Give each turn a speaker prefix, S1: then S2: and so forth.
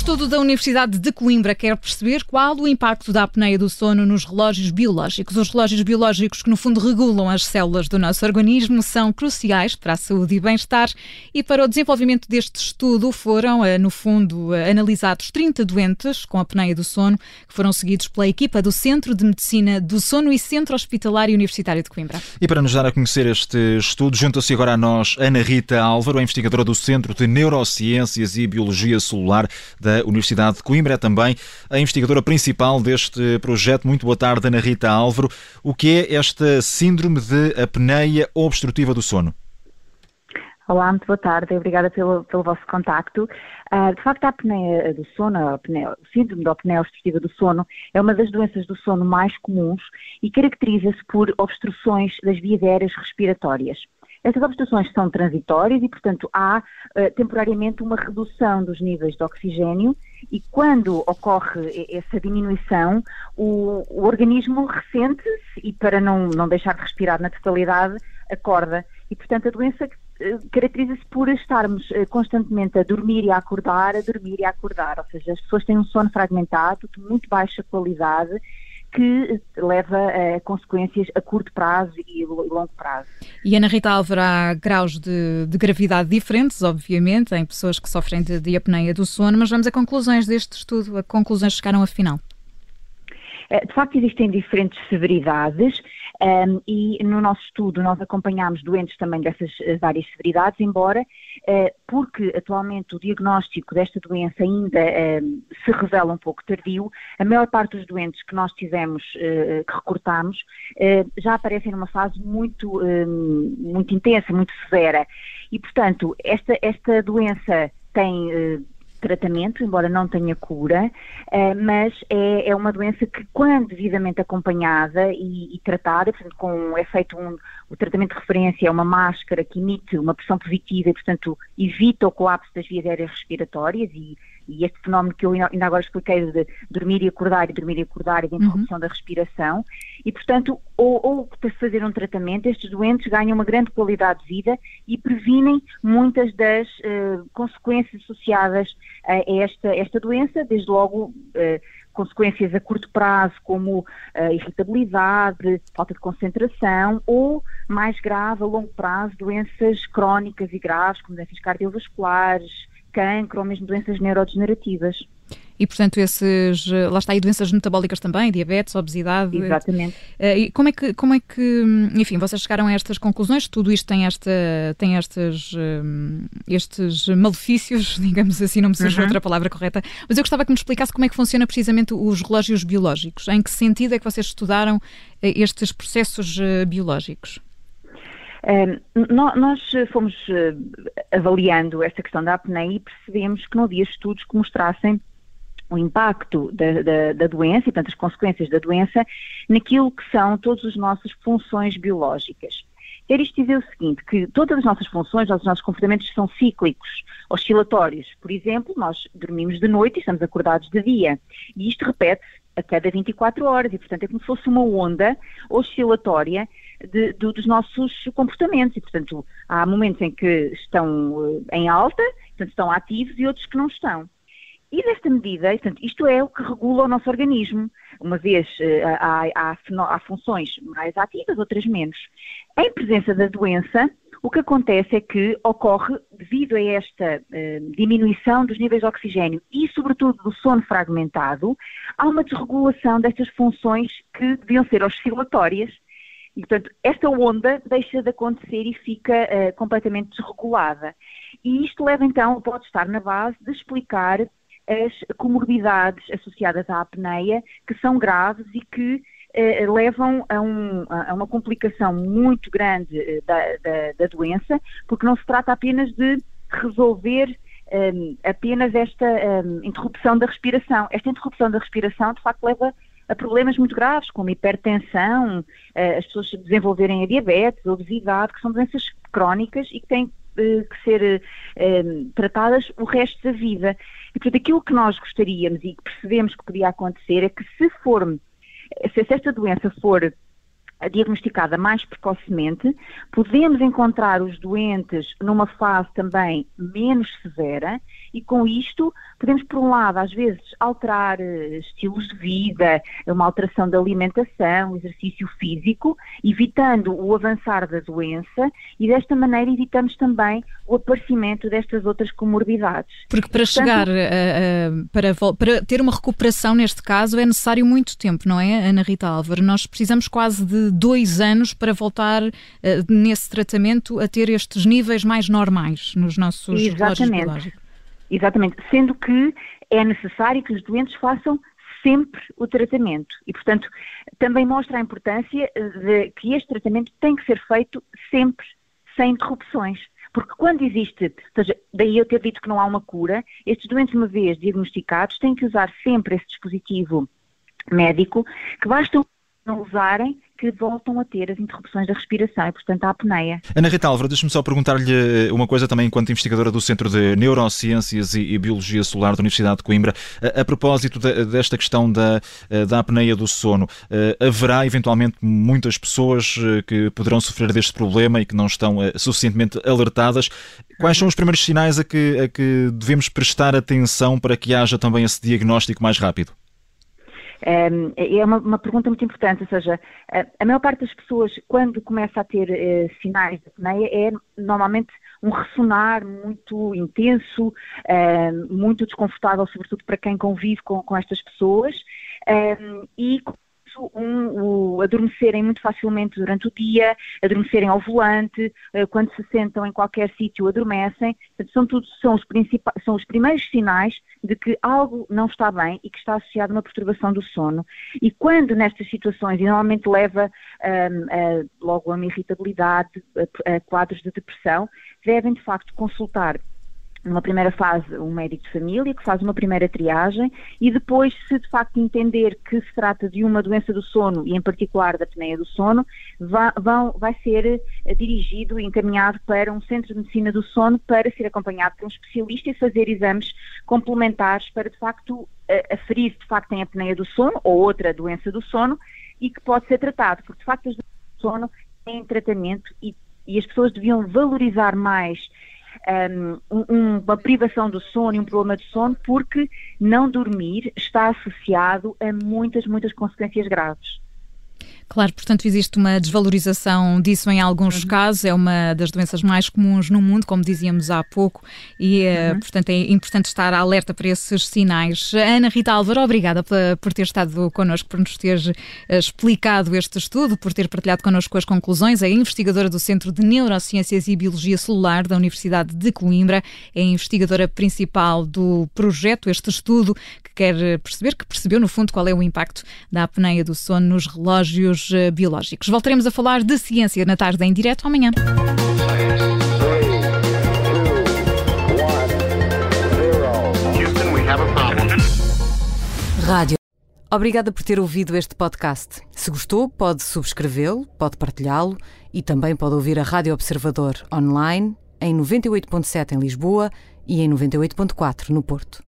S1: estudo da Universidade de Coimbra quer perceber qual o impacto da apneia do sono nos relógios biológicos. Os relógios biológicos, que no fundo regulam as células do nosso organismo, são cruciais para a saúde e bem-estar, e para o desenvolvimento deste estudo foram, no fundo, analisados 30 doentes com apneia do sono, que foram seguidos pela equipa do Centro de Medicina do Sono e Centro Hospitalar e Universitário de Coimbra.
S2: E para nos dar a conhecer este estudo, junta-se agora a nós Ana Rita Álvaro, a investigadora do Centro de Neurociências e Biologia Celular da Universidade de Coimbra, é também a investigadora principal deste projeto. Muito boa tarde, Ana Rita Álvaro. O que é esta síndrome de apneia obstrutiva do sono?
S3: Olá, muito boa tarde, obrigada pelo vosso contacto. De facto, a apneia do sono, o síndrome da apneia obstrutiva do sono, é uma das doenças do sono mais comuns e caracteriza-se por obstruções das vias aéreas respiratórias. Estas obstruções são transitórias e, portanto, há temporariamente uma redução dos níveis de oxigênio, e quando ocorre essa diminuição, o organismo ressente-se e, para não deixar de respirar na totalidade, acorda. E, portanto, a doença caracteriza-se por estarmos constantemente a dormir e a acordar, ou seja, as pessoas têm um sono fragmentado, de muito baixa qualidade, que leva a consequências a curto prazo e longo prazo.
S1: E, Ana Rita Álvaro, há graus de gravidade diferentes, obviamente, em pessoas que sofrem de apneia do sono, mas vamos a conclusões deste estudo. A conclusões chegaram afinal?
S3: De facto, existem diferentes severidades e no nosso estudo nós acompanhámos doentes também dessas várias severidades, embora, porque atualmente o diagnóstico desta doença ainda se revela um pouco tardio, a maior parte dos doentes que nós tivemos, que recrutámos, já aparecem numa fase muito intensa, muito severa. E, portanto, esta doença tem tratamento, embora não tenha cura, mas é uma doença que, quando devidamente acompanhada e tratada, portanto, é feito o tratamento de referência é uma máscara que emite uma pressão positiva e, portanto, evita o colapso das vias aéreas respiratórias e este fenómeno que eu ainda agora expliquei de dormir e acordar e de interrupção da respiração. E, portanto, ou para fazer um tratamento, estes doentes ganham uma grande qualidade de vida e previnem muitas das consequências associadas a esta doença, desde logo consequências a curto prazo, como irritabilidade, falta de concentração, ou, mais grave, a longo prazo, doenças crónicas e graves, como doenças cardiovasculares, cancro ou mesmo doenças neurodegenerativas.
S1: E, portanto, lá está aí, doenças metabólicas também, diabetes, obesidade.
S3: Exatamente.
S1: E como é que, enfim, vocês chegaram a estas conclusões? Tudo isto tem estes malefícios, digamos assim, não me surge outra palavra correta, mas eu gostava que me explicasse como é que funciona precisamente os relógios biológicos. Em que sentido é que vocês estudaram estes processos biológicos?
S3: Nós fomos avaliando esta questão da apneia e percebemos que não havia estudos que mostrassem o impacto da doença e, portanto, as consequências da doença naquilo que são todas as nossas funções biológicas. Quer isto dizer o seguinte, que todas as nossas funções, os nossos comportamentos são cíclicos, oscilatórios. Por exemplo, nós dormimos de noite e estamos acordados de dia. E isto repete-se a cada 24 horas e, portanto, é como se fosse uma onda oscilatória dos nossos comportamentos. E, portanto, há momentos em que estão em alta, portanto, estão ativos, e outros que não estão. E desta medida, portanto, isto é o que regula o nosso organismo. Uma vez há funções mais ativas, outras menos. Em presença da doença, o que acontece é que ocorre, devido a esta diminuição dos níveis de oxigênio e, sobretudo, do sono fragmentado, há uma desregulação destas funções que deviam ser oscilatórias. E, portanto, esta onda deixa de acontecer e fica completamente desregulada. E isto leva, então, pode estar na base de explicar as comorbidades associadas à apneia, que são graves e que levam a uma complicação muito grande da doença, porque não se trata apenas de resolver apenas esta interrupção da respiração. Esta interrupção da respiração, de facto, leva a problemas muito graves, como hipertensão, as pessoas desenvolverem a diabetes, a obesidade, que são doenças crónicas e que têm que ser tratadas o resto da vida. E, portanto, aquilo que nós gostaríamos e que percebemos que podia acontecer é que se esta doença for diagnosticada mais precocemente, podemos encontrar os doentes numa fase também menos severa e com isto podemos, por um lado, às vezes alterar estilos de vida, uma alteração da alimentação, exercício físico, evitando o avançar da doença e desta maneira evitamos também o aparecimento destas outras comorbidades.
S1: Porque para chegar, para ter uma recuperação neste caso é necessário muito tempo, não é, Ana Rita Álvaro? Nós precisamos quase de 2 anos para voltar nesse tratamento a ter estes níveis mais normais nos nossos relógios biológicos.
S3: Exatamente, sendo que é necessário que os doentes façam sempre o tratamento e, portanto, também mostra a importância de que este tratamento tem que ser feito sempre, sem interrupções. Porque quando existe, ou seja, daí eu ter dito que não há uma cura, estes doentes, uma vez diagnosticados, têm que usar sempre esse dispositivo médico, que basta não usarem, que voltam a ter as interrupções da respiração e, portanto, a apneia.
S2: Ana Rita Álvaro, deixe-me só perguntar-lhe uma coisa também enquanto investigadora do Centro de Neurociências e Biologia Celular da Universidade de Coimbra. A propósito desta questão da apneia do sono, haverá eventualmente muitas pessoas que poderão sofrer deste problema e que não estão suficientemente alertadas. Quais são os primeiros sinais a que devemos prestar atenção para que haja também esse diagnóstico mais rápido?
S3: É uma pergunta muito importante, ou seja, a maior parte das pessoas, quando começa a ter sinais de apneia, é normalmente um ressonar muito intenso, muito desconfortável, sobretudo para quem convive com estas pessoas, e o adormecerem muito facilmente durante o dia, adormecerem ao volante, quando se sentam em qualquer sítio adormecem. Portanto, são os primeiros sinais de que algo não está bem e que está associado a uma perturbação do sono. E quando nestas situações, e normalmente leva logo a uma irritabilidade, a quadros de depressão, devem de facto consultar numa primeira fase um médico de família que faz uma primeira triagem e depois, se de facto entender que se trata de uma doença do sono e em particular da apneia do sono, vai ser dirigido e encaminhado para um centro de medicina do sono para ser acompanhado por um especialista e fazer exames complementares para de facto aferir se de facto tem apneia do sono ou outra doença do sono e que pode ser tratado, porque de facto as doenças do sono têm tratamento e as pessoas deviam valorizar mais uma privação do sono e um problema de sono, porque não dormir está associado a muitas consequências graves.
S1: Claro, portanto existe uma desvalorização disso em alguns casos, é uma das doenças mais comuns no mundo, como dizíamos há pouco, e portanto é importante estar alerta para esses sinais. Ana Rita Álvaro, obrigada por ter estado connosco, por nos ter explicado este estudo, por ter partilhado connosco as conclusões. É investigadora do Centro de Neurociências e Biologia Celular da Universidade de Coimbra, é a investigadora principal do projeto, este estudo que percebeu no fundo qual é o impacto da apneia do sono nos relógios biológicos. Voltaremos a falar de ciência na tarde em direto amanhã.
S4: Rádio. Obrigada por ter ouvido este podcast. Se gostou, pode subscrevê-lo, pode partilhá-lo e também pode ouvir a Rádio Observador online em 98.7 em Lisboa e em 98.4 no Porto.